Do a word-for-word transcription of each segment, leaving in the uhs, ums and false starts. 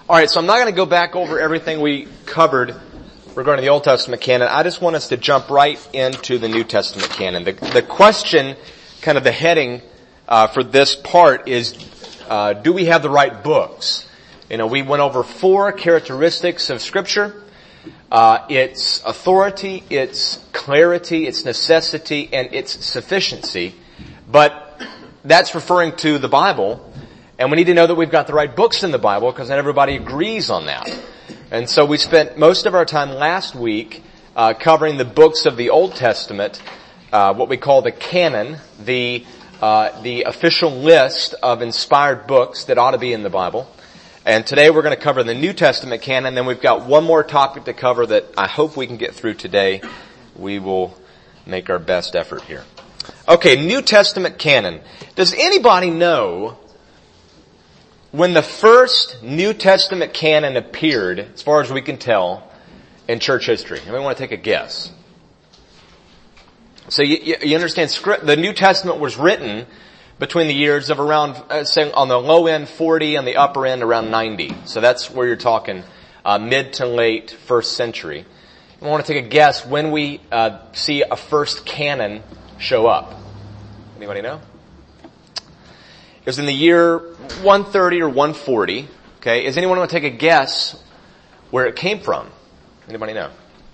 All right, so I'm not going to go back over everything we covered regarding the Old Testament canon. I just want us to jump right into the New Testament canon. The, the question, kind of the heading uh, for this part is, uh, do we have the right books? You know, we went over four characteristics of Scripture. Uh, its authority, its clarity, its necessity, and its sufficiency. But that's referring to the Bible. And we need to know that we've got the right books in the Bible because not everybody agrees on that. And so we spent most of our time last week uh, covering the books of the Old Testament, uh, what we call the canon, the uh, the official list of inspired books that ought to be in the Bible. And today we're going to cover the New Testament canon. Then we've got one more topic to cover that I hope we can get through today. We will make our best effort here. Okay, New Testament canon. Does anybody know when the first New Testament canon appeared, as far as we can tell, in church history? Anybody want to take a guess? So you, you, you understand, script, the New Testament was written between the years of around, uh, say, on the low end forty, on the upper end around ninety. So that's where you're talking uh, mid to late first century. I want to take a guess when we uh, see a first canon show up. Anybody know? It was in the year one thirty or one forty. Okay, is anyone want to take a guess where it came from? Anybody know?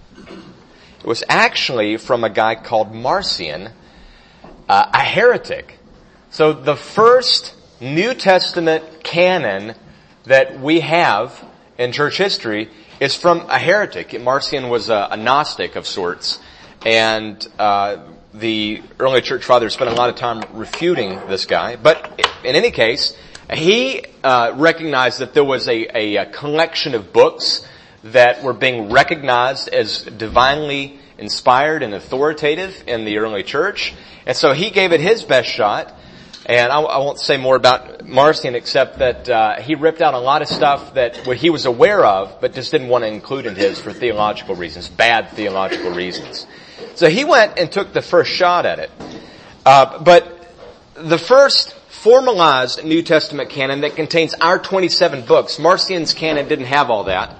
It was actually from a guy called Marcion, uh, a heretic. So the first New Testament canon that we have in church history is from a heretic. Marcion was a, a Gnostic of sorts, and uh the early church fathers spent a lot of time refuting this guy. But in any case, he uh recognized that there was a, a, a collection of books that were being recognized as divinely inspired and authoritative in the early church. And so he gave it his best shot. And I, I won't say more about Marcion except that uh he ripped out a lot of stuff that what he was aware of, but just didn't want to include in his for theological reasons, bad theological reasons. So he went and took the first shot at it. Uh but the first formalized New Testament canon that contains our twenty-seven books, Marcion's canon didn't have all that.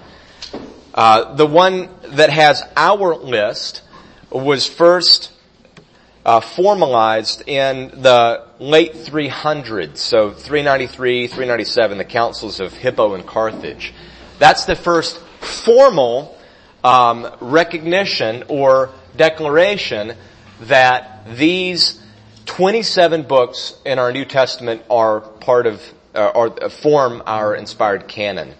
Uh the one that has our list was first Uh, formalized in the late three hundreds, so three ninety-three, three ninety-seven, the councils of Hippo and Carthage. That's the first formal um, recognition or declaration that these twenty-seven books in our New Testament are part of, uh, or form our inspired canon.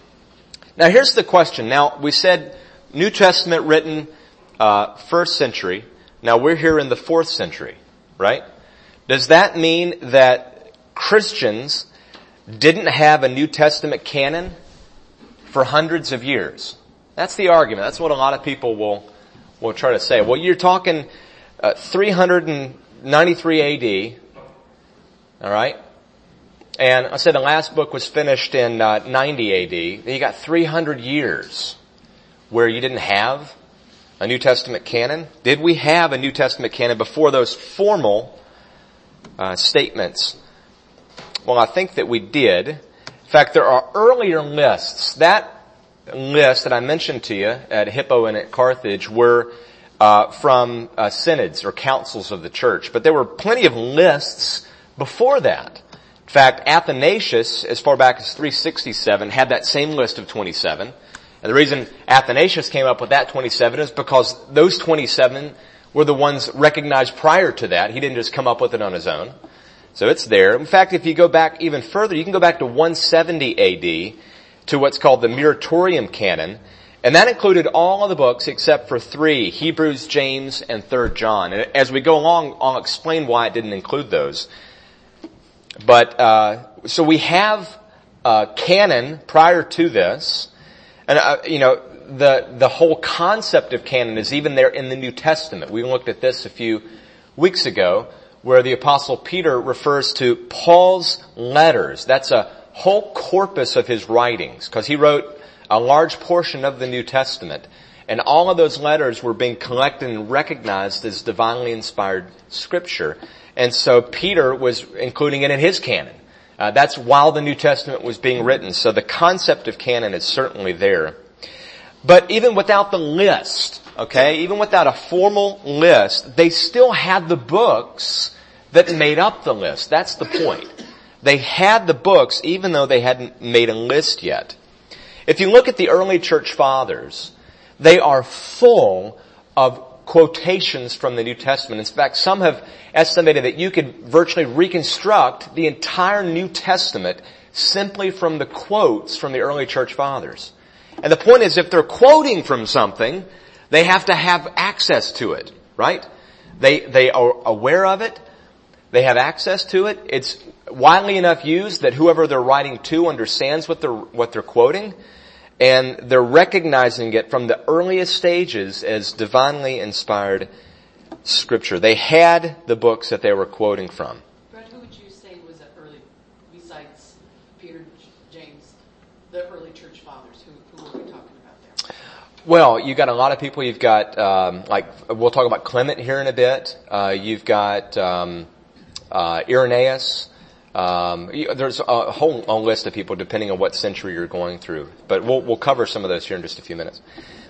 Now here's the question. Now we said New Testament written uh, first century. Now we're here in the fourth century, right? Does that mean that Christians didn't have a New Testament canon for hundreds of years? That's the argument. That's what a lot of people will will try to say. Well, you're talking uh, three ninety-three A D, all right? And I said the last book was finished in uh, ninety A D. Then you got three hundred years where you didn't have a New Testament canon? Did we have a New Testament canon before those formal uh, statements? Well, I think that we did. In fact, there are earlier lists. That list that I mentioned to you at Hippo and at Carthage were uh, from uh, synods or councils of the church. But there were plenty of lists before that. In fact, Athanasius, as far back as three sixty-seven, had that same list of twenty-seven. And the reason Athanasius came up with that twenty-seven is because those twenty-seven were the ones recognized prior to that. He didn't just come up with it on his own. So it's there. In fact, if you go back even further, you can go back to one seventy A D to what's called the Muratorian canon. And that included all of the books except for three, Hebrews, James, and Third John. And as we go along, I'll explain why it didn't include those. But, uh, so we have a canon prior to this. And, uh, you know, the, the whole concept of canon is even there in the New Testament. We looked at this a few weeks ago where the Apostle Peter refers to Paul's letters. That's a whole corpus of his writings because he wrote a large portion of the New Testament. And all of those letters were being collected and recognized as divinely inspired scripture. And so Peter was including it in his canon. Uh, that's while the New Testament was being written. So the concept of canon is certainly there. But even without the list, okay, even without a formal list, they still had the books that made up the list. That's the point. They had the books even though they hadn't made a list yet. If you look at the early church fathers, they are full of quotations from the New Testament. In fact, some have estimated that you could virtually reconstruct the entire New Testament simply from the quotes from the early church fathers. And the point is, if they're quoting from something, they have to have access to it, right? They, they are aware of it. They have access to it. It's widely enough used that whoever they're writing to understands what they're, what they're quoting. And they're recognizing it from the earliest stages as divinely inspired scripture. They had the books that they were quoting from. Brett, who would you say was that early, besides Peter, James, the early church fathers? Who, who were we talking about there? Well, you've got a lot of people. You've got, um, like, we'll talk about Clement here in a bit. Uh, you've got um, uh, Irenaeus. Um, there's a whole, whole list of people depending on what century you're going through, but we'll, we'll cover some of those here in just a few minutes.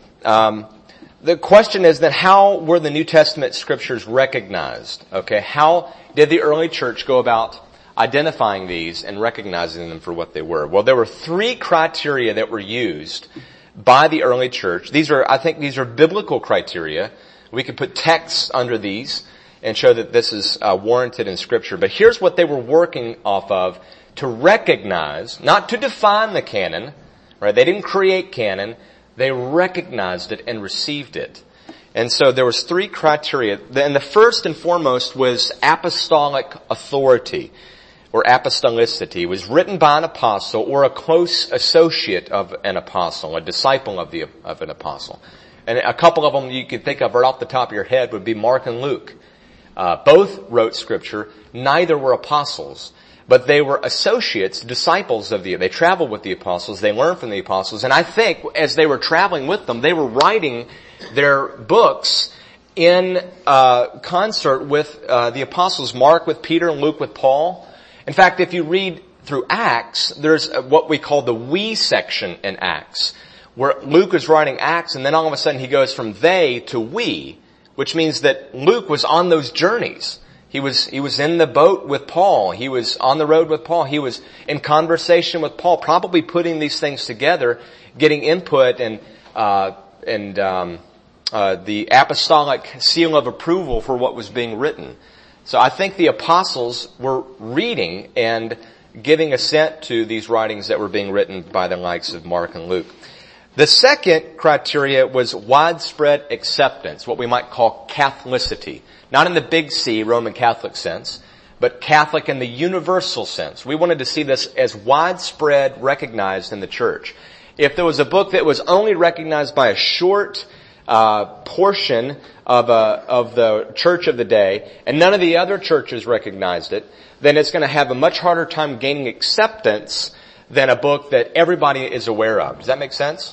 Um, the question is that how were the New Testament scriptures recognized? Okay, how did the early church go about identifying these and recognizing them for what they were? Well, there were three criteria that were used by the early church. These are, I think, these are biblical criteria. We could put texts under these and show that this is uh, warranted in Scripture. But here's what they were working off of to recognize, not to define the canon, right? They didn't create canon. They recognized it and received it. And so there was three criteria. And the first and foremost was apostolic authority or apostolicity. It was written by an apostle or a close associate of an apostle, a disciple of the of an apostle. And a couple of them you could think of right off the top of your head would be Mark and Luke. Uh, both wrote scripture. Neither were apostles, but they were associates, disciples of the, they traveled with the apostles, they learned from the apostles, and I think as they were traveling with them, they were writing their books in, uh, concert with, uh, the apostles, Mark with Peter and Luke with Paul. In fact, if you read through Acts, there's what we call the we section in Acts, where Luke is writing Acts and then all of a sudden he goes from they to we, which means that Luke was on those journeys. He was, he was in the boat with Paul. He was on the road with Paul. He was in conversation with Paul, probably putting these things together, getting input and, uh, and, um, uh, the apostolic seal of approval for what was being written. So I think the apostles were reading and giving assent to these writings that were being written by the likes of Mark and Luke. The second criteria was widespread acceptance, what we might call Catholicity. Not in the big C, Roman Catholic sense, but Catholic in the universal sense. We wanted to see this as widespread recognized in the church. If there was a book that was only recognized by a short uh portion of uh of the church of the day, and none of the other churches recognized it, then it's going to have a much harder time gaining acceptance than a book that everybody is aware of. Does that make sense?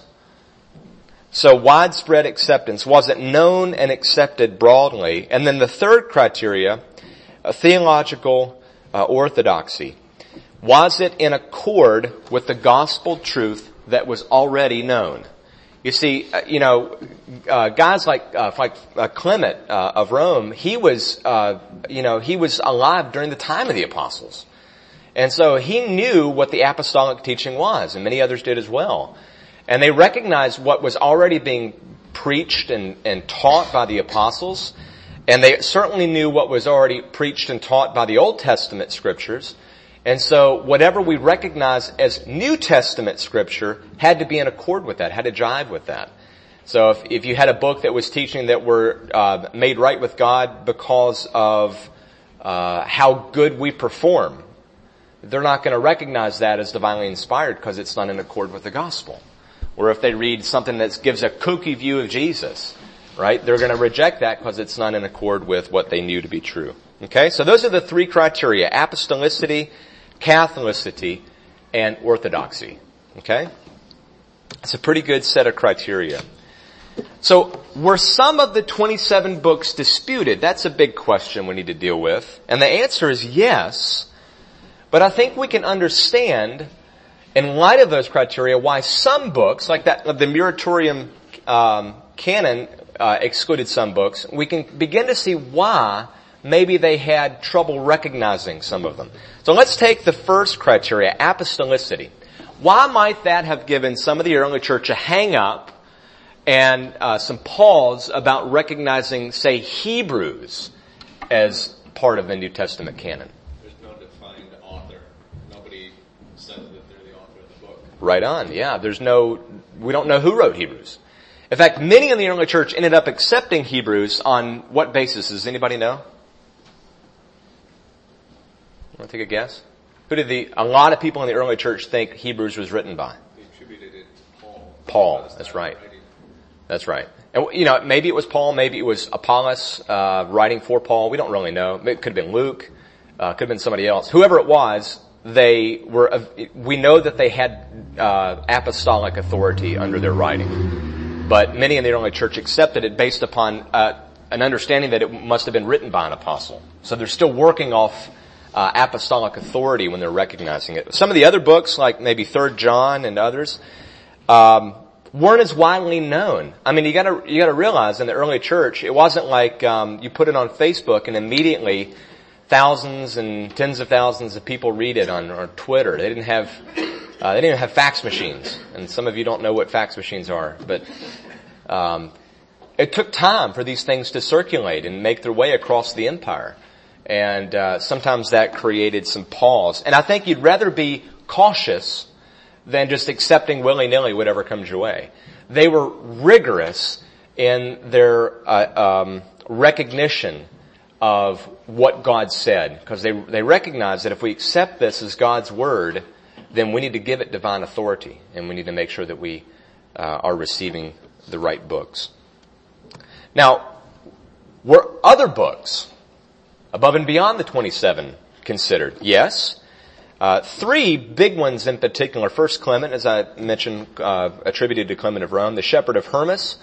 So widespread acceptance. Was it known and accepted broadly? And then the third criteria, a theological uh, orthodoxy. Was it in accord with the gospel truth that was already known? You see, uh, you know, uh, guys like uh, like uh, Clement uh, of Rome, he was, uh, you know, he was alive during the time of the apostles. And so he knew what the apostolic teaching was, and many others did as well. And they recognized what was already being preached and, and taught by the apostles. And they certainly knew what was already preached and taught by the Old Testament scriptures. And so whatever we recognize as New Testament scripture had to be in accord with that, had to jive with that. So if, if you had a book that was teaching that we're uh, made right with God because of uh, how good we perform, they're not going to recognize that as divinely inspired because it's not in accord with the gospel. Or if they read something that gives a kooky view of Jesus, right, they're going to reject that because it's not in accord with what they knew to be true. Okay, so those are the three criteria: apostolicity, Catholicity, and orthodoxy. Okay? It's a pretty good set of criteria. So, were some of the twenty-seven books disputed? That's a big question we need to deal with. And the answer is yes. But I think we can understand, in light of those criteria, why some books, like that, the Muratorian um, canon uh, excluded some books. We can begin to see why maybe they had trouble recognizing some of them. So let's take the first criteria, apostolicity. Why might that have given some of the early church a hang-up and uh, some pause about recognizing, say, Hebrews as part of the New Testament canon? There's no defined author. Nobody says that they're the author of the book. Right on, yeah. There's no, we don't know who wrote Hebrews. In fact, many in the early church ended up accepting Hebrews on what basis? Does anybody know? Want to take a guess? Who did the, a lot of people in the early church think Hebrews was written by? They attributed it to Paul. Paul, that's right. That's right. And, you know, maybe it was Paul, maybe it was Apollos, uh, writing for Paul. We don't really know. It could have been Luke, uh, could have been somebody else. Whoever it was, they were, uh, we know that they had, uh, apostolic authority under their writing. But many in the early church accepted it based upon, uh, an understanding that it must have been written by an apostle. So they're still working off Uh, apostolic authority when they're recognizing it. Some of the other books, like maybe Third John and others, um, weren't as widely known. I mean, you gotta, you gotta realize in the early church, it wasn't like, um, you put it on Facebook and immediately thousands and tens of thousands of people read it on, on Twitter. They didn't have, uh, they didn't even have fax machines. And some of you don't know what fax machines are, but, um, it took time for these things to circulate and make their way across the empire. And uh sometimes that created some pause. And I think you'd rather be cautious than just accepting willy-nilly whatever comes your way. They were rigorous in their uh, um recognition of what God said, because they they recognize that if we accept this as God's word, then we need to give it divine authority, and we need to make sure that we uh, are receiving the right books. Now, were other books above and beyond the twenty-seven considered? Yes. Uh, three big ones in particular. First, Clement, as I mentioned, uh, attributed to Clement of Rome, the Shepherd of Hermas,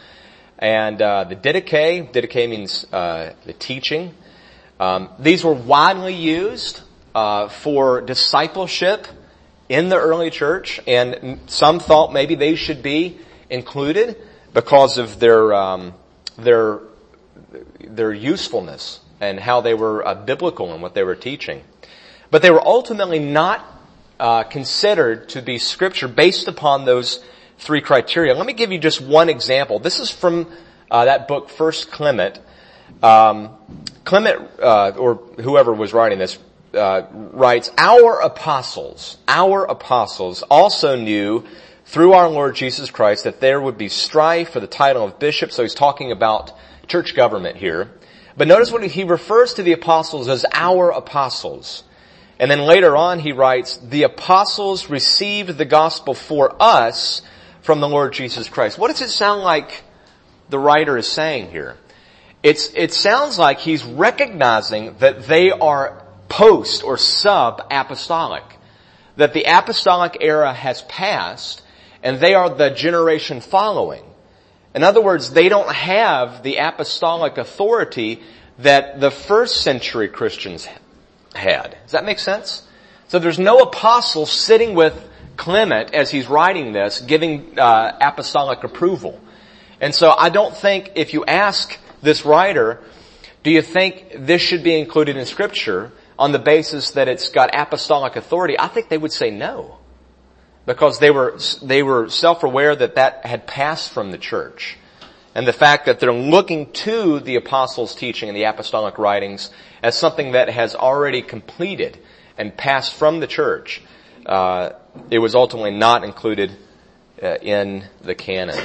and uh, the Didache. Didache means uh, the teaching. Um, these were widely used uh, for discipleship in the early church, and some thought maybe they should be included because of their um, their their usefulness and how they were uh, biblical in what they were teaching. But they were ultimately not uh considered to be scripture based upon those three criteria. Let me give you just one example. This is from uh that book, First Clement. Um Clement, uh or whoever was writing this, uh writes, Our apostles, our apostles also knew through our Lord Jesus Christ that there would be strife for the title of bishop. So he's talking about church government here. But notice what he refers to the apostles as our apostles. And then later on he writes, the apostles received the gospel for us from the Lord Jesus Christ. What does it sound like the writer is saying here? It's, it sounds like he's recognizing that they are post or sub-apostolic. That the apostolic era has passed and they are the generation following. In other words, they don't have the apostolic authority that the first century Christians had. Does that make sense? So there's no apostle sitting with Clement as he's writing this, giving uh, apostolic approval. And so I don't think, if you ask this writer, do you think this should be included in Scripture on the basis that it's got apostolic authority? I think they would say no. Because they were, they were self-aware that that had passed from the church. And the fact that they're looking to the apostles' teaching and the apostolic writings as something that has already completed and passed from the church, uh, it was ultimately not included uh, in the canon.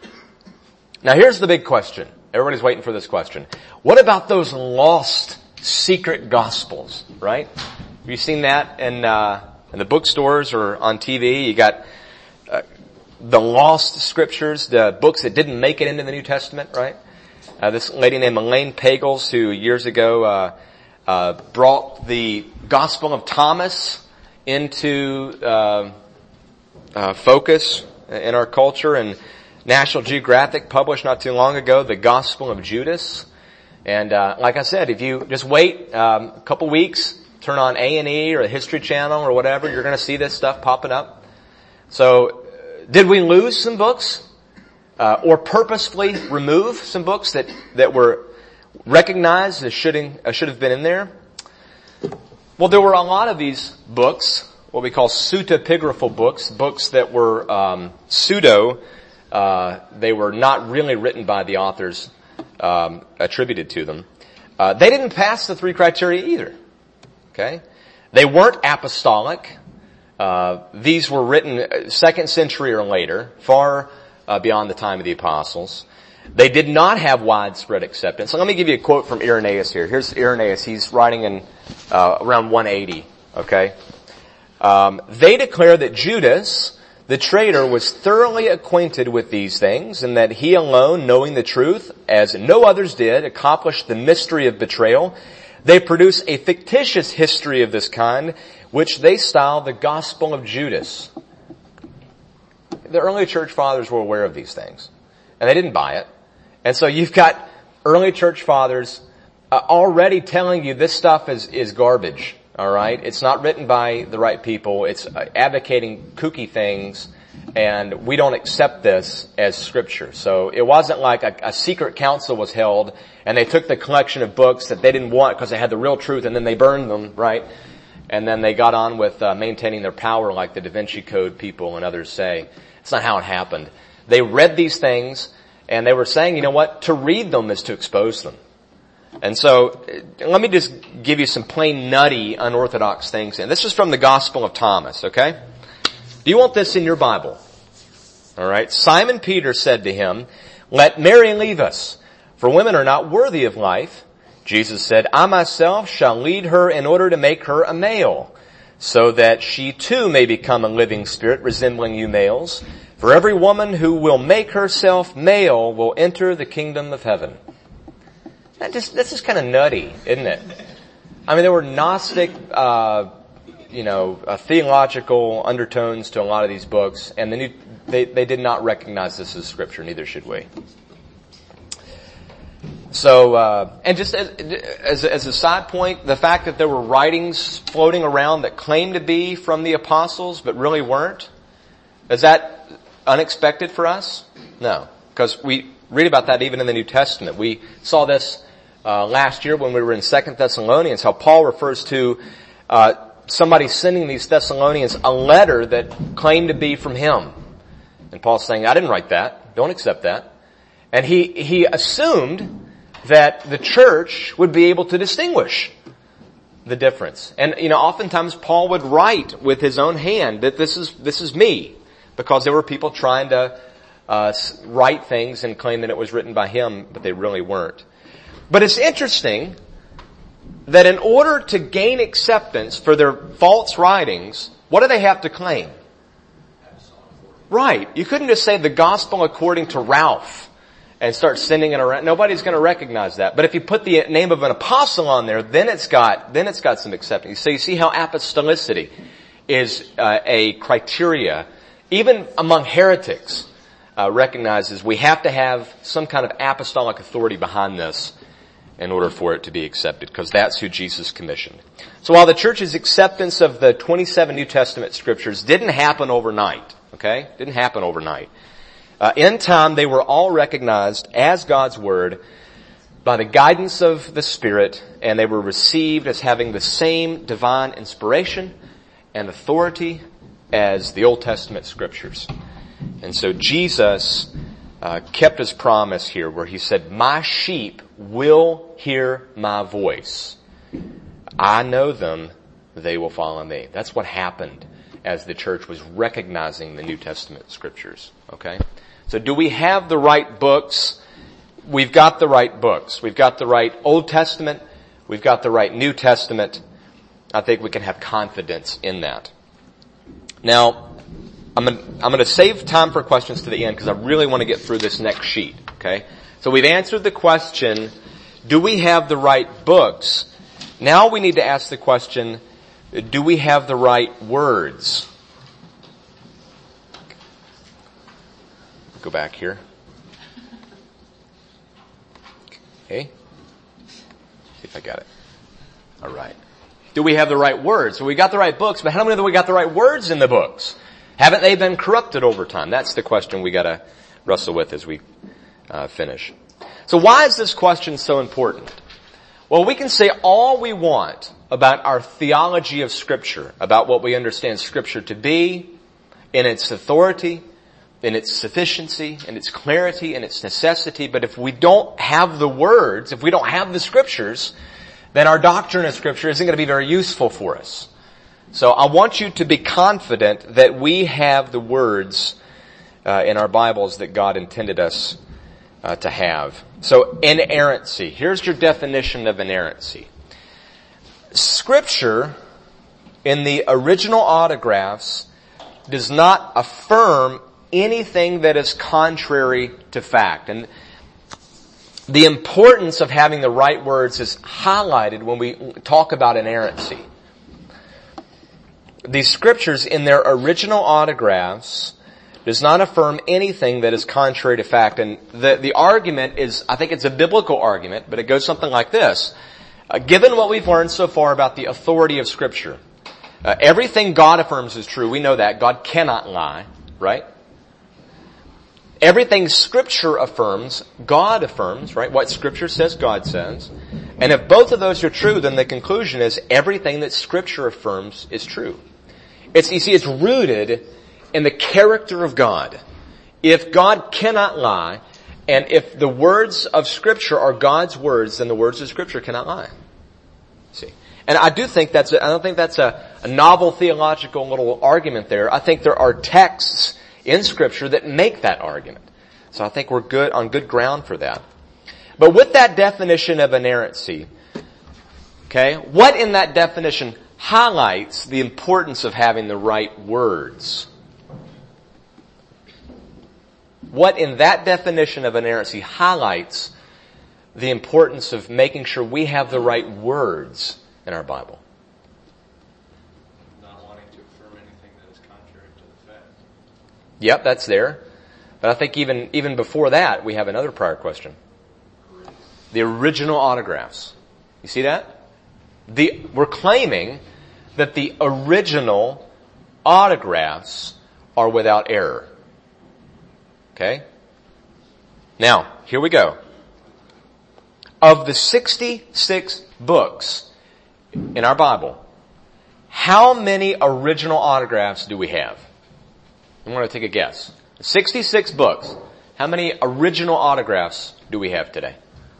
Now here's the big question. Everybody's waiting for this question. What about those lost secret gospels, right? Have you seen that in, uh, in the bookstores or on T V? You got, uh, the lost scriptures, the books that didn't make it into the New Testament, right? Uh, this lady named Elaine Pagels, who years ago, uh, uh, brought the Gospel of Thomas into, uh, uh, focus in our culture, and National Geographic published not too long ago the Gospel of Judas. And, uh, like I said, if you just wait, um, a couple weeks, turn on A and E or the History Channel or whatever, you're going to see this stuff popping up. So, did we lose some books? Uh, or purposefully remove some books that, that were recognized as should, uh, should have been in there? Well, there were a lot of these books, what we call pseudepigraphal books, books that were um, pseudo. Uh, they were not really written by the authors um, attributed to them. Uh, they didn't pass the three criteria either. Okay, they weren't apostolic. Uh, these were written second century or later, far uh, beyond the time of the apostles. They did not have widespread acceptance. So let me give you a quote from Irenaeus here. Here's Irenaeus. He's writing in uh, around one eighty. Okay, um, they declare that Judas, the traitor, was thoroughly acquainted with these things, and that he alone, knowing the truth, as no others did, accomplished the mystery of betrayal. They produce a fictitious history of this kind, which they style the Gospel of Judas. The early church fathers were aware of these things, and they didn't buy it. And so you've got early church fathers uh, already telling you this stuff is, is garbage, all right? It's not written by the right people. It's uh, advocating kooky things, and we don't accept this as scripture. So it wasn't like a, a secret council was held, and they took the collection of books that they didn't want because they had the real truth, and then they burned them, right? And then they got on with uh, maintaining their power like the Da Vinci Code people and others say. It's not how it happened. They read these things, and they were saying, you know what, to read them is to expose them. And so, let me just give you some plain nutty, unorthodox things. And this is from the Gospel of Thomas, okay? Do you want this in your Bible? Alright, Simon Peter said to him, "Let Mary leave us, for women are not worthy of life." Jesus said, "I myself shall lead her in order to make her a male, so that she too may become a living spirit resembling you males. For every woman who will make herself male will enter the kingdom of heaven." That just, that's just kind of nutty, isn't it? I mean, there were Gnostic, uh, you know, uh, theological undertones to a lot of these books, and the new, they, they did not recognize this as scripture, neither should we. So, uh, and just as, as, as a side point, the fact that there were writings floating around that claimed to be from the apostles, but really weren't, is that unexpected for us? No. Because we read about that even in the New Testament. We saw this, uh, last year when we were in Second Thessalonians, how Paul refers to, uh, somebody sending these Thessalonians a letter that claimed to be from him. And Paul's saying, I didn't write that. Don't accept that. And he, he assumed that the church would be able to distinguish the difference. And, you know, oftentimes Paul would write with his own hand that this is, this is me, because there were people trying to, uh, write things and claim that it was written by him, but they really weren't. But it's interesting that in order to gain acceptance for their false writings, what do they have to claim? Right. You couldn't just say the gospel according to Ralph and start sending it around. Nobody's going to recognize that. But if you put the name of an apostle on there, then it's got, then it's got some acceptance. So you see how apostolicity is uh, a criteria, even among heretics, uh, recognizes we have to have some kind of apostolic authority behind this in order for it to be accepted, because that's who Jesus commissioned. So while the church's acceptance of the twenty-seven New Testament scriptures didn't happen overnight, okay? Didn't happen overnight. Uh, in time, they were all recognized as God's Word by the guidance of the Spirit, and they were received as having the same divine inspiration and authority as the Old Testament scriptures. And so Jesus uh, kept his promise here where he said, "My sheep will hear my voice. I know them, they will follow me." That's what happened as the church was recognizing the New Testament scriptures. Okay? So do we have the right books? We've got the right books. We've got the right Old Testament. We've got the right New Testament. I think we can have confidence in that. Now, I'm going I'm going to save time for questions to the end because I really want to get through this next sheet. Okay? So we've answered the question, do we have the right books? Now we need to ask the question, do we have the right words? Go back here. Okay. See if I got it. All right. Do we have the right words? So we got the right books, but how many of we got the right words in the books? Haven't they been corrupted over time? That's the question we gotta wrestle with as we uh, finish. So why is this question so important? Well, we can say all we want about our theology of Scripture, about what we understand Scripture to be, in its authority, in its sufficiency, in its clarity, in its necessity, but if we don't have the words, if we don't have the Scriptures, then our doctrine of Scripture isn't going to be very useful for us. So I want you to be confident that we have the words uh, in our Bibles that God intended us uh, to have. So inerrancy. Here's your definition of inerrancy. Scripture in the original autographs does not affirm anything that is contrary to fact. And the importance of having the right words is highlighted when we talk about inerrancy. These scriptures in their original autographs does not affirm anything that is contrary to fact. And the, the argument is, I think it's a biblical argument, but it goes something like this. Uh, given what we've learned so far about the authority of Scripture, uh, everything God affirms is true. We know that. God cannot lie, right? Everything Scripture affirms, God affirms, right? What Scripture says, God says. And if both of those are true, then the conclusion is everything that Scripture affirms is true. It's, you see, it's rooted in the character of God. If God cannot lie, and if the words of Scripture are God's words, then the words of Scripture cannot lie. See? And I do think that's a, I don't think that's a, a novel theological little argument there. I think there are texts in Scripture that make that argument. So I think we're good, on good ground for that. But with that definition of inerrancy, okay, what in that definition highlights the importance of having the right words? What in that definition of inerrancy highlights the importance of making sure we have the right words in our Bible? Not wanting to affirm anything that is contrary to the fact. Yep, that's there. But I think even, even before that, we have another prior question. The original autographs. You see that? The, we're claiming that the original autographs are without error. Okay? Now, here we go. Of the sixty-six books in our Bible, how many original autographs do we have? I want to take a guess. sixty-six books. How many original autographs do we have today?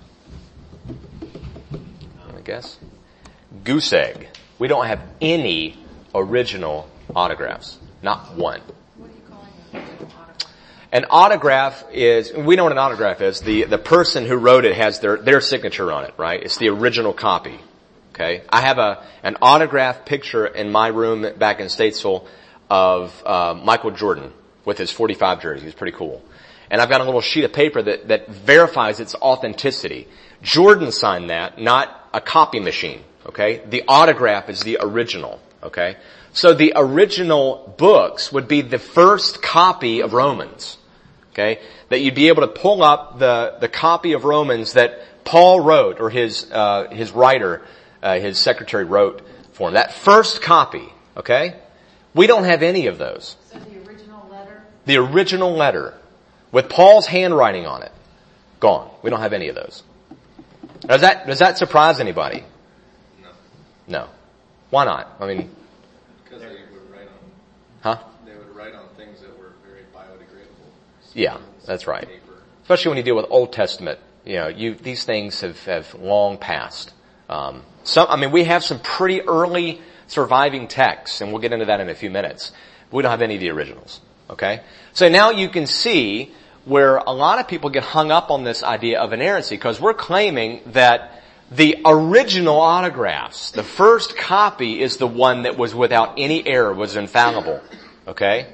I guess. Goose egg. We don't have any original autographs. Not one. What are you calling an original autograph? An autograph is, we know what an autograph is. The, the person who wrote it has their, their signature on it, right? It's the original copy. Okay? I have a, an autograph picture in my room back in Statesville of, uh, Michael Jordan with his forty-five jersey. It's pretty cool. And I've got a little sheet of paper that, that verifies its authenticity. Jordan signed that, not a copy machine. Okay? The autograph is the original. Okay? So the original books would be the first copy of Romans. Okay? That you'd be able to pull up the, the copy of Romans that Paul wrote, or his, uh, his writer, uh, his secretary wrote for him. That first copy. Okay? We don't have any of those. So the original letter? The original letter with Paul's handwriting on it. Gone. We don't have any of those. Does that, does that surprise anybody? No. No. Why not? I mean, Because they would write on, huh? they would write on things that were very biodegradable. Yeah, Stones, that's right. Paper. Especially when you deal with Old Testament. You know, you, these things have, have long passed. Um, some, I mean, we have some pretty early surviving texts, and we'll get into that in a few minutes. We don't have any of the originals. Okay? So now you can see where a lot of people get hung up on this idea of inerrancy, because we're claiming that the original autographs, the first copy, is the one that was without any error, was infallible. Okay?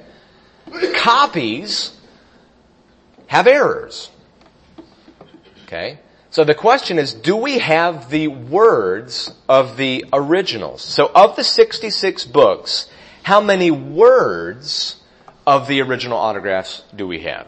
Copies have errors. Okay? So the question is, do we have the words of the originals? So of the sixty-six books, how many words of the original autographs do we have?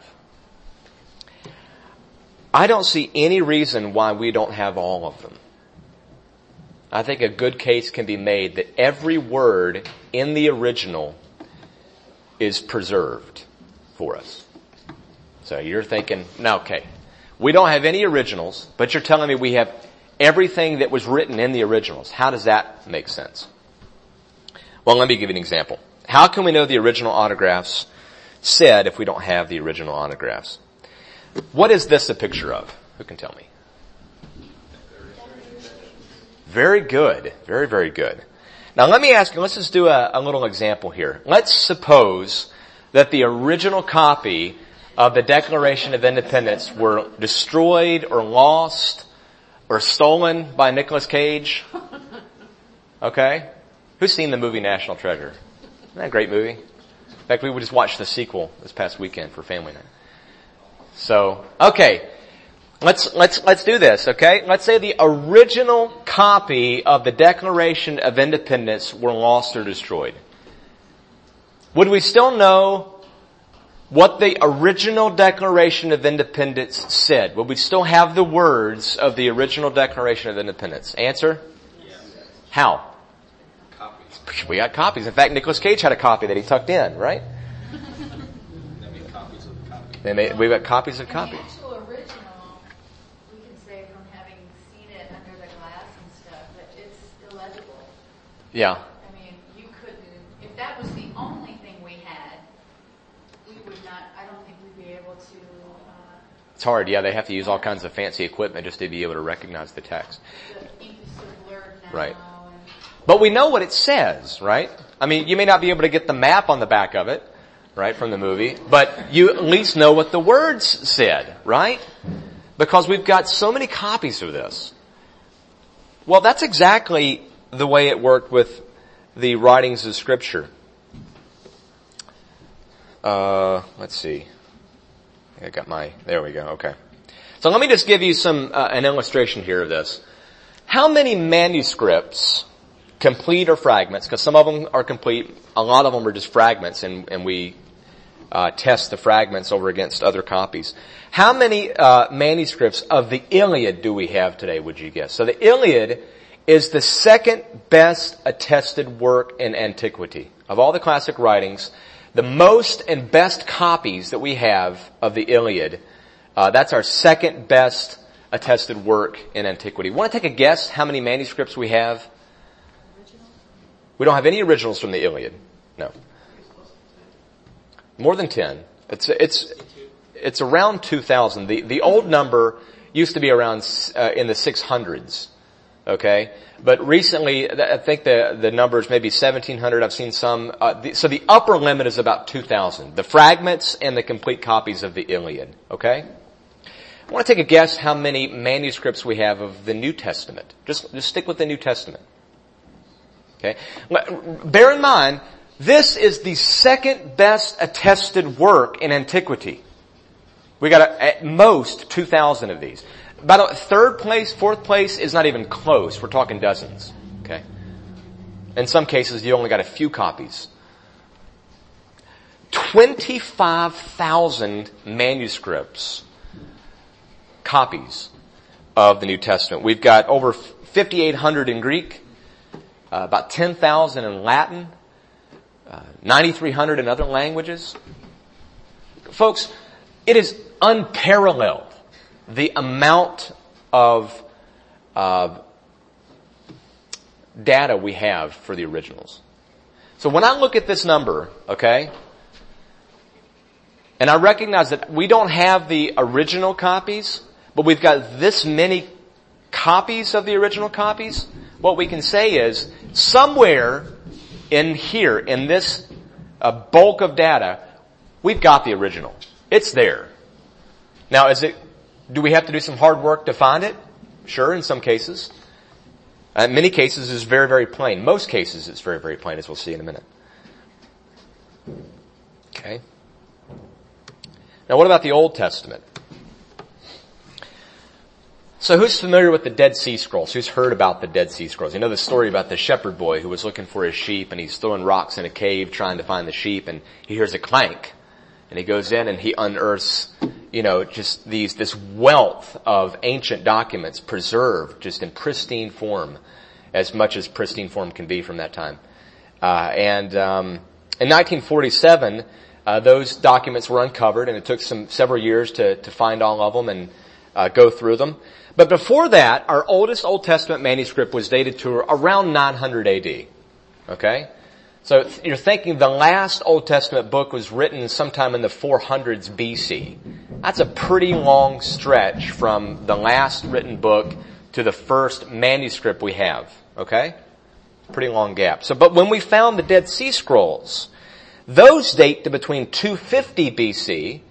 I don't see any reason why we don't have all of them. I think a good case can be made that every word in the original is preserved for us. So you're thinking, now okay, we don't have any originals, but you're telling me we have everything that was written in the originals. How does that make sense? Well, let me give you an example. How can we know the original autographs said if we don't have the original autographs? What is this a picture of? Who can tell me? Very good. Very, very good. Now let me ask you, let's just do a, a little example here. Let's suppose that the original copy of the Declaration of Independence were destroyed or lost or stolen by Nicolas Cage. Okay? Who's seen the movie National Treasure? Isn't that a great movie? In fact, we just watched the sequel this past weekend for family night. So, okay. Let's, let's, let's do this, okay? Let's say the original copy of the Declaration of Independence were lost or destroyed. Would we still know what the original Declaration of Independence said? Would we still have the words of the original Declaration of Independence? Answer? Yes. How? Copies. We got copies. In fact, Nicolas Cage had a copy that he tucked in, right? They made copies of the copy. They made, we've got copies of And copies. the actual original, we can say from having seen it under the glass and stuff, that it's illegible. Yeah. I mean, you couldn't, if that was the only thing we had, we would not, I don't think we'd be able to, uh, It's hard. Yeah, they have to use all kinds of fancy equipment just to be able to recognize the text. the ink is so blurred now. Right. And But we know what it says, right? I mean, you may not be able to get the map on the back of it, right, from the movie, but you at least know what the words said, right? Because we've got so many copies of this. Well, that's exactly the way it worked with the writings of Scripture. Uh, let's see. I got my, there we go, okay. So let me just give you some, uh, an illustration here of this. How many manuscripts, complete or fragments, because some of them are complete, a lot of them are just fragments, and, and we uh, test the fragments over against other copies. How many uh, manuscripts of the Iliad do we have today, would you guess? So the Iliad is the second best attested work in antiquity. Of all the classic writings, the most and best copies that we have of the Iliad, uh, that's our second best attested work in antiquity. Want to take a guess how many manuscripts we have? We don't have any originals from the Iliad. No. More than ten. It's, it's, it's around two thousand. The, the old number used to be around, uh, in the six hundreds. Okay? But recently, I think the, the number is maybe seventeen hundred. I've seen some, uh, the, so the upper limit is about two thousand. The fragments and the complete copies of the Iliad. Okay? I want to take a guess how many manuscripts we have of the New Testament. Just, just stick with the New Testament. Okay. Bear in mind, this is the second best attested work in antiquity. We got a, at most two thousand of these. About a third place, fourth place is not even close. We're talking dozens. Okay. In some cases, you only got a few copies. twenty-five thousand manuscripts, copies of the New Testament. We've got over fifty-eight hundred in Greek. Uh, about ten thousand in Latin, uh, ninety-three hundred in other languages. Folks, it is unparalleled, the amount of uh, data we have for the originals. So when I look at this number, okay, and I recognize that we don't have the original copies, but we've got this many copies of the original copies, what we can say is, somewhere in here, in this uh, bulk of data, we've got the original. It's there. Now, is it, do we have to do some hard work to find it? Sure, in some cases. Uh, in many cases, it's very, very plain. Most cases, it's very, very plain, as we'll see in a minute. Okay. Now, what about the Old Testament? So who's familiar with the Dead Sea Scrolls? Who's heard about the Dead Sea Scrolls? You know the story about the shepherd boy who was looking for his sheep, and he's throwing rocks in a cave trying to find the sheep, and he hears a clank. And he goes in and he unearths, you know, just these, this wealth of ancient documents preserved just in pristine form. as much as pristine form can be from that time. Uh, and um, in nineteen forty-seven, uh, those documents were uncovered, and it took some several years to, to find all of them and uh, go through them. But before that, our oldest Old Testament manuscript was dated to around nine hundred A D. Okay? So you're thinking the last Old Testament book was written sometime in the four hundreds B C. That's a pretty long stretch from the last written book to the first manuscript we have. Okay? Pretty long gap. So, but when we found the Dead Sea Scrolls, those date to between two fifty B C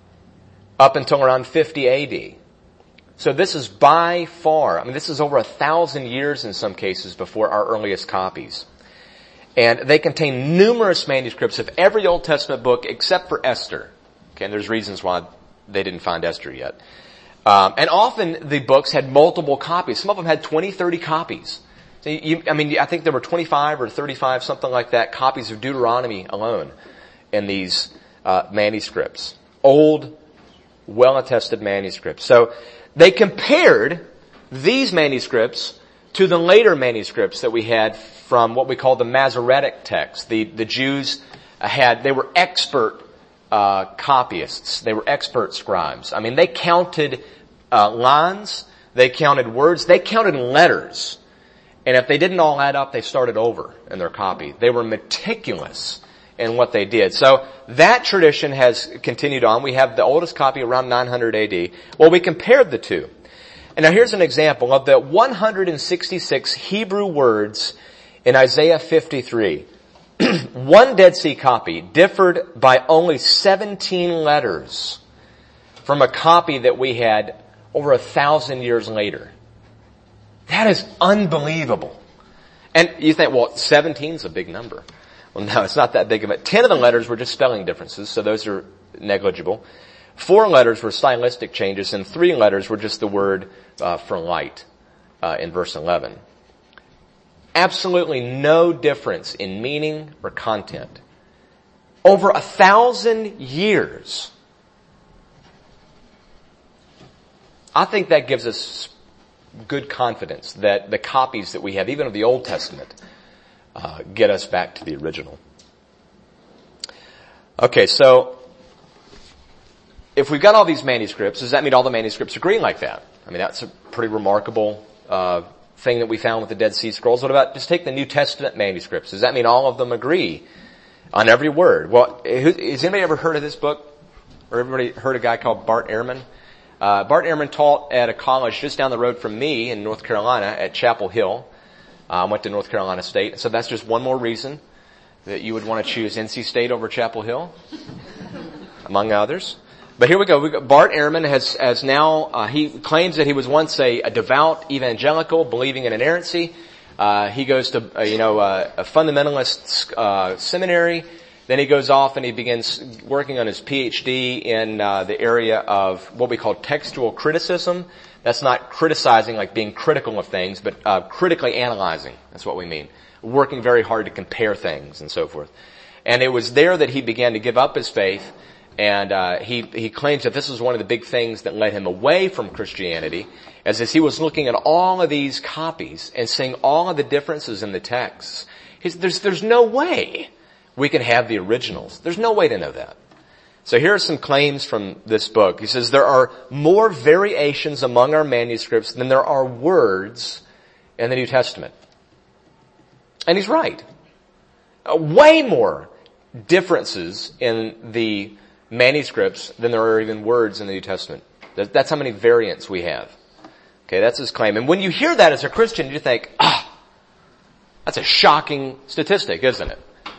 up until around fifty A D. So this is by far, I mean, this is over a thousand years in some cases before our earliest copies. And they contain numerous manuscripts of every Old Testament book except for Esther. Okay, and there's reasons why they didn't find Esther yet. Um, and often the books had multiple copies. Some of them had twenty, thirty copies. So you, I mean, I think there were twenty-five or thirty-five, something like that, copies of Deuteronomy alone in these uh, manuscripts. Old, well-attested manuscripts. So they compared these manuscripts to the later manuscripts that we had from what we call the Masoretic text. The, the Jews had, they were expert uh, copyists. They were expert scribes. I mean, they counted uh, lines, they counted words, they counted letters. And if they didn't all add up, they started over in their copy. They were meticulous in what they did. So that tradition has continued on. We have the oldest copy around nine hundred A D. Well, we compared the two. And now here's an example of the one hundred sixty-six Hebrew words in Isaiah fifty-three. One Dead Sea copy differed by only seventeen letters from a copy that we had over a thousand years later. That is unbelievable. And you think, well, seventeen is a big number. Well, no, it's not that big of a... Ten of the letters were just spelling differences, so those are negligible. Four letters were stylistic changes, and three letters were just the word uh, for light uh, in verse eleven. Absolutely no difference in meaning or content. Over a thousand years. I think that gives us good confidence that the copies that we have, even of the Old Testament, uh, get us back to the original. Okay, so if we've got all these manuscripts, does that mean all the manuscripts agree like that? I mean, that's a pretty remarkable uh thing that we found with the Dead Sea Scrolls. What about just take the New Testament manuscripts? Does that mean all of them agree on every word? Well, has anybody ever heard of this book? Or everybody heard a guy called Bart Ehrman? Uh, Bart Ehrman taught at a college just down the road from me in North Carolina at Chapel Hill. I uh, went to North Carolina State. So that's just one more reason that you would want to choose N C State over Chapel Hill, among others. But here we go. We got Bart Ehrman has, has now, uh, he claims that he was once a, a devout evangelical believing in inerrancy. Uh, he goes to, uh, you know, uh, a fundamentalist, uh, seminary. Then he goes off and he begins working on his P H D in, uh, the area of what we call textual criticism. That's not criticizing like being critical of things, but, uh, critically analyzing. That's what we mean. Working very hard to compare things and so forth. And it was there that he began to give up his faith. And uh, he he claims that this was one of the big things that led him away from Christianity, as as he was looking at all of these copies and seeing all of the differences in the texts. He's, there's there's no way we can have the originals. There's no way to know that. So here are some claims from this book. He says there are more variations among our manuscripts than there are words in the New Testament, and he's right. Uh, way more differences in the manuscripts than there are even words in the New Testament. That's how many variants we have. Okay, that's his claim. And when you hear that as a Christian, you think, ah, that's a shocking statistic, isn't it?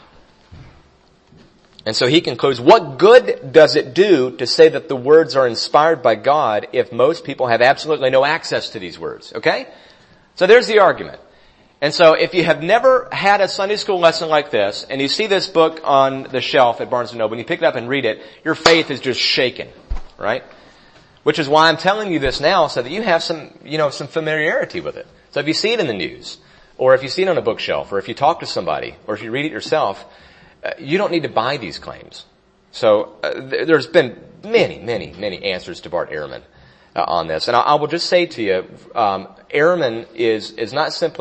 And so he concludes, what good does it do to say that the words are inspired by God if most people have absolutely no access to these words? Okay? So there's the argument. And so if you have never had a Sunday school lesson like this, and you see this book on the shelf at Barnes and Noble, and you pick it up and read it, your faith is just shaken, right? Which is why I'm telling you this now, so that you have some, you know, some familiarity with it. So if you see it in the news, or if you see it on a bookshelf, or if you talk to somebody, or if you read it yourself, uh, you don't need to buy these claims. So uh, th- there's been many, many, many answers to Bart Ehrman uh, on this. And I, I will just say to you, um, Ehrman is, is not simply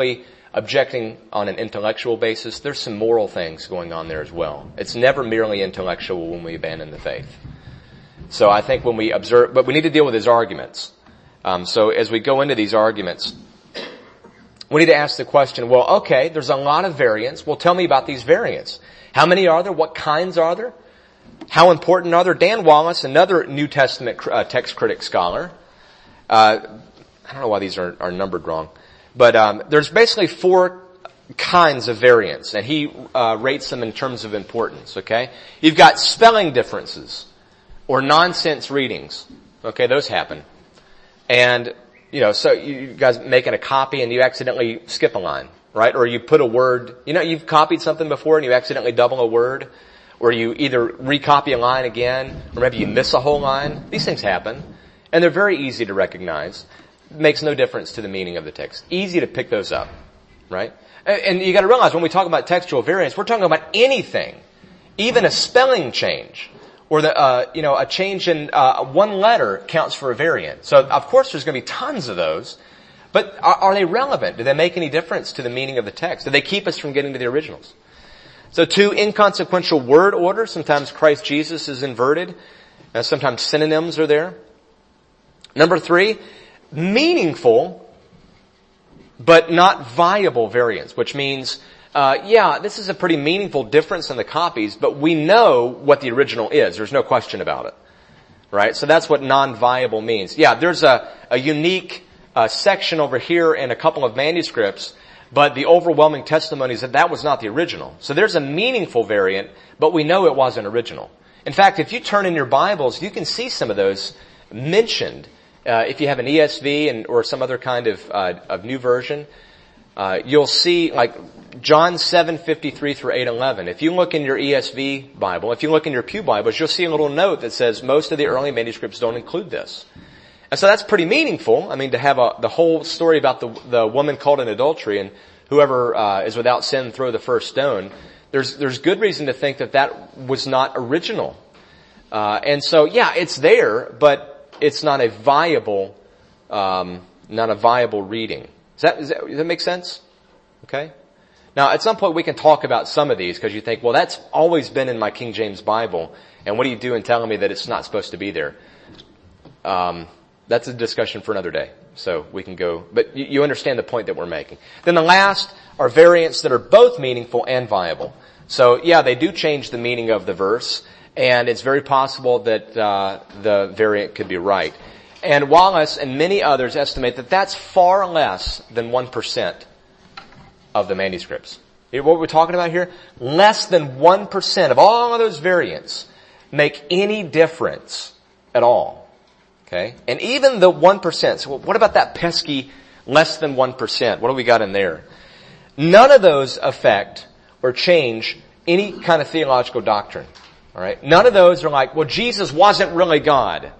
objecting on an intellectual basis, there's some moral things going on there as well. It's never merely intellectual when we abandon the faith. So I think when we observe, but we need to deal with his arguments. Um, so as we go into these arguments, we need to ask the question, well, okay, there's a lot of variants. Well, tell me about these variants. How many are there? What kinds are there? How important are there? Dan Wallace, another New Testament uh, text critic scholar, uh, I don't know why these are, are numbered wrong, but um, there's basically four kinds of variants, and he uh, rates them in terms of importance, okay? You've got spelling differences or nonsense readings. Okay, those happen. And, you know, so you guys making a copy and you accidentally skip a line, right? Or you put a word, you know, you've copied something before and you accidentally double a word, or you either recopy a line again, or maybe you miss a whole line. These things happen, and they're very easy to recognize. It makes no difference to the meaning of the text. Easy to pick those up, right? And you got to realize when we talk about textual variants, we're talking about anything, even a spelling change, or the uh, you know a change in uh, one letter counts for a variant. So of course there's going to be tons of those, but are, are they relevant? Do they make any difference to the meaning of the text? Do they keep us from getting to the originals? So two, inconsequential word order. Sometimes Christ Jesus is inverted. Uh, sometimes synonyms are there. Number three, meaningful but not viable variants, which means, uh, yeah, this is a pretty meaningful difference in the copies, but we know what the original is. There's no question about it. Right? So that's what non-viable means. Yeah, there's a, a unique uh, section over here in a couple of manuscripts, but the overwhelming testimony is that that was not the original. So there's a meaningful variant, but we know it wasn't original. In fact, if you turn in your Bibles, you can see some of those mentioned. Uh, if you have an E S V and or some other kind of uh, of new version, uh, you'll see like John seven fifty-three through eight eleven. If you look in your E S V Bible, if you look in your Pew Bibles, you'll see a little note that says most of the early manuscripts don't include this. And so that's pretty meaningful. I mean, to have a, the whole story about the, the woman caught in adultery and whoever uh, is without sin throw the first stone. There's there's good reason to think that that was not original. Uh, and so, yeah, it's there, but it's not a viable, um, not a viable reading. Does that, does that, does that make sense? Okay. Now, at some point we can talk about some of these because you think, well, that's always been in my King James Bible, and what do you do in telling me that it's not supposed to be there? Um, That's a discussion for another day. So we can go, but you, you understand the point that we're making. Then the last are variants that are both meaningful and viable. So yeah, they do change the meaning of the verse, and it's very possible that uh, the variant could be right. And Wallace and many others estimate that that's far less than one percent of the manuscripts. What we're talking about here? Less than one percent of all of those variants make any difference at all. Okay? And even the one percent, so what about that pesky less than one percent? What do we got in there? None of those affect or change any kind of theological doctrine. Alright? None of those are like, well, Jesus wasn't really God.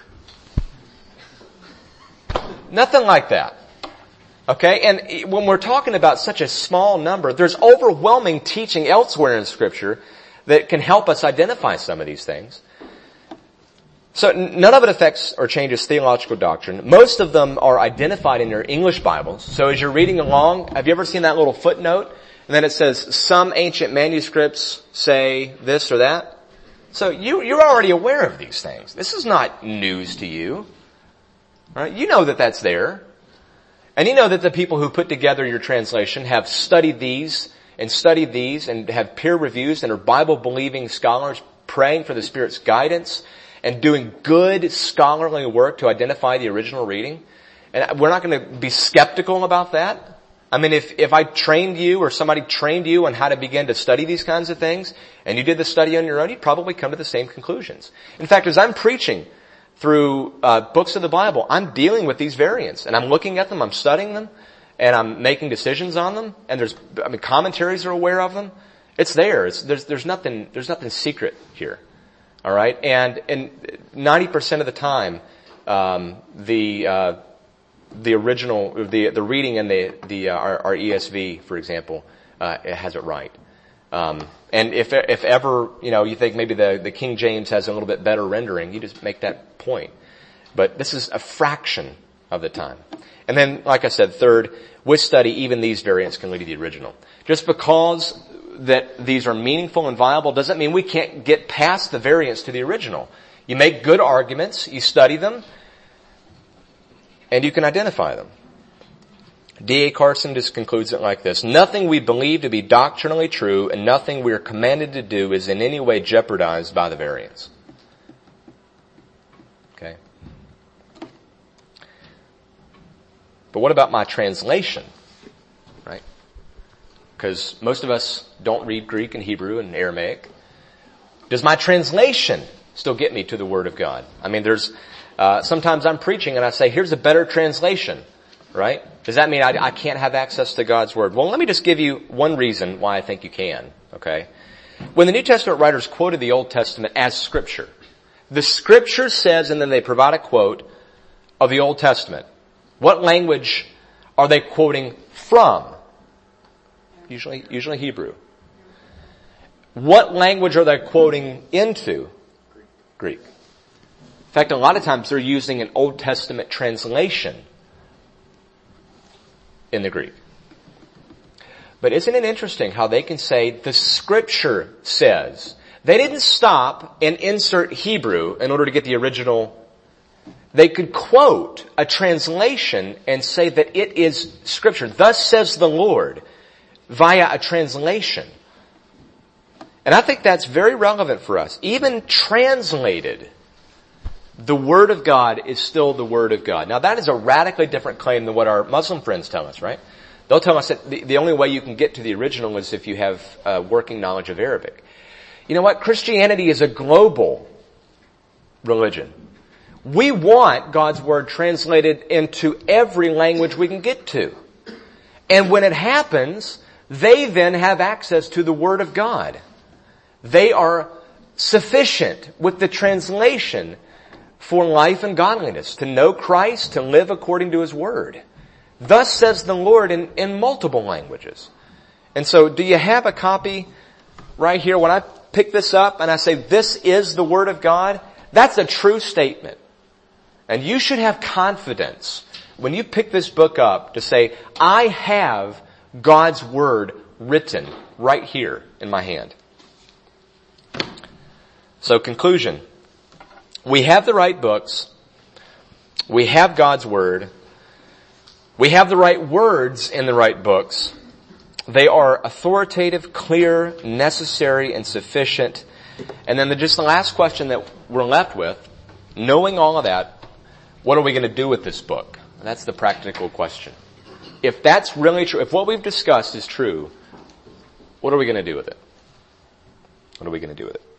Nothing like that. Okay? And when we're talking about such a small number, there's overwhelming teaching elsewhere in Scripture that can help us identify some of these things. So none of it affects or changes theological doctrine. Most of them are identified in your English Bibles. So as you're reading along, have you ever seen that little footnote? And then it says, some ancient manuscripts say this or that. So you, you're already aware of these things. This is not news to you. Right? You know that that's there. And you know that the people who put together your translation have studied these and studied these and have peer reviews and are Bible-believing scholars praying for the Spirit's guidance and doing good scholarly work to identify the original reading. And we're not going to be skeptical about that. I mean, if, if I trained you or somebody trained you on how to begin to study these kinds of things, and you did the study on your own, you'd probably come to the same conclusions. In fact, as I'm preaching through uh, books of the Bible, I'm dealing with these variants, and I'm looking at them, I'm studying them, and I'm making decisions on them, and there's, I mean, commentaries are aware of them. It's there. It's, there's, there's nothing, there's nothing secret here. All right, and and ninety percent of the time, um, the uh, the original, the the reading in the the uh, our, our E S V, for example, uh, it has it right. Um, and if if ever you know you think maybe the the King James has a little bit better rendering, you just make that point. But this is a fraction of the time. And then, like I said, third, with study, even these variants can lead to the original. Just because that these are meaningful and viable doesn't mean we can't get past the variants to the original. You make good arguments, you study them, and you can identify them. D A Carson just concludes it like this. Nothing we believe to be doctrinally true and nothing we are commanded to do is in any way jeopardized by the variants. Okay. But what about my translation? Right? Because most of us don't read Greek and Hebrew and Aramaic. Does my translation still get me to the Word of God? I mean, there's, uh, sometimes I'm preaching and I say, here's a better translation. Right? Does that mean I, I can't have access to God's Word? Well, let me just give you one reason why I think you can. Okay? When the New Testament writers quoted the Old Testament as Scripture, the Scripture says, and then they provide a quote of the Old Testament. What language are they quoting from? Usually, usually Hebrew. What language are they quoting into? Greek. In fact, a lot of times they're using an Old Testament translation in the Greek. But isn't it interesting how they can say the Scripture says? They didn't stop and insert Hebrew in order to get the original. They could quote a translation and say that it is Scripture. Thus says the Lord via a translation. And I think that's very relevant for us. Even translated, the Word of God is still the Word of God. Now that is a radically different claim than what our Muslim friends tell us, right? They'll tell us that the, the only way you can get to the original is if you have uh, working knowledge of Arabic. You know what? Christianity is a global religion. We want God's Word translated into every language we can get to. And when it happens, they then have access to the Word of God. They are sufficient with the translation for life and godliness, to know Christ, to live according to His Word. Thus says the Lord in, in multiple languages. And so do you have a copy right here? When I pick this up and I say, this is the Word of God, that's a true statement. And you should have confidence when you pick this book up to say, I have God's Word written right here in my hand. So conclusion. We have the right books. We have God's Word. We have the right words in the right books. They are authoritative, clear, necessary, and sufficient. And then the, just the last question that we're left with, knowing all of that, what are we going to do with this book? That's the practical question. If that's really true, if what we've discussed is true, what are we going to do with it? What are we going to do with it?